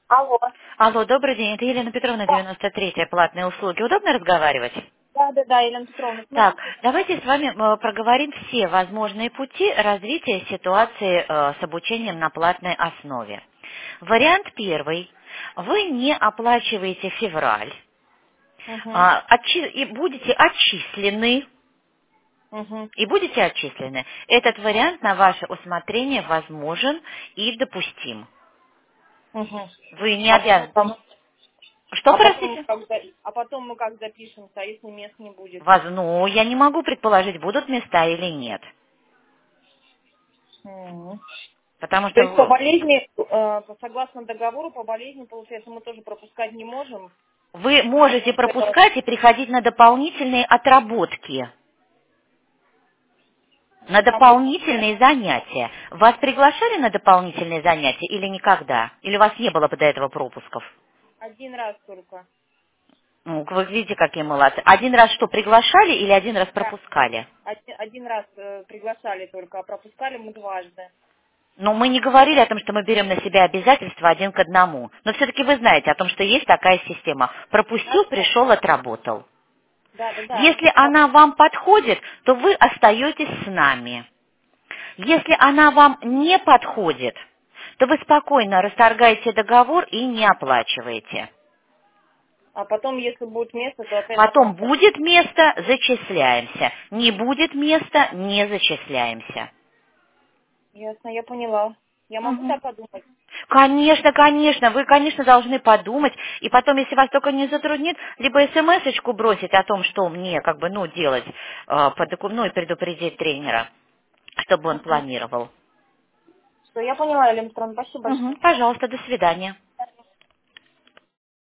Алло. Алло, добрый день. Это Елена Петровна, Да, 93-я, платные услуги. Удобно разговаривать? да, Елена Петровна, Так, смотрите. давайте с вами проговорим все возможные пути развития ситуации с обучением на платной основе. Вариант первый. Вы не оплачиваете февраль Угу, и будете отчислены. угу, И будете отчислены. Этот вариант на ваше усмотрение возможен и допустим. угу. Вы не А потом, обязаны. Что, простите? а потом мы как запишемся, а если мест не будет? Ну, я не могу предположить, будут места или нет. Мгм. Потому То что есть по болезни, согласно договору, по болезни, получается, мы тоже пропускать не можем? вы можете пропускать и приходить на дополнительные отработки, на А вот дополнительные занятия. Вас приглашали на дополнительные занятия или никогда? Или у вас не было бы до этого пропусков? один раз только. Ну, вы видите, какие молодцы. Один раз что, приглашали или один раз Да, пропускали? один раз приглашали только, а пропускали мы дважды. Но мы не говорили о том, что мы берем на себя обязательства один к одному. Но все-таки вы знаете о том, что есть такая система. Да, Пропустил, пришел, отработал. да. Если она вам подходит, то вы остаетесь с нами. Если она вам не подходит, то вы спокойно расторгаете договор и не оплачиваете. А потом, если будет место, то опять Потом заплатим. будет место — зачисляемся. Не будет места — не зачисляемся. Ясно, я поняла. Я могу Мгм. так подумать? Конечно, конечно, вы, конечно, должны подумать, и потом, если вас только не затруднит, либо смс-очку бросить о том, что мне, делать, и предупредить тренера, чтобы он Угу. планировал. Все, я поняла, Елена Петровна, спасибо большое. Мгм. Пожалуйста, до свидания.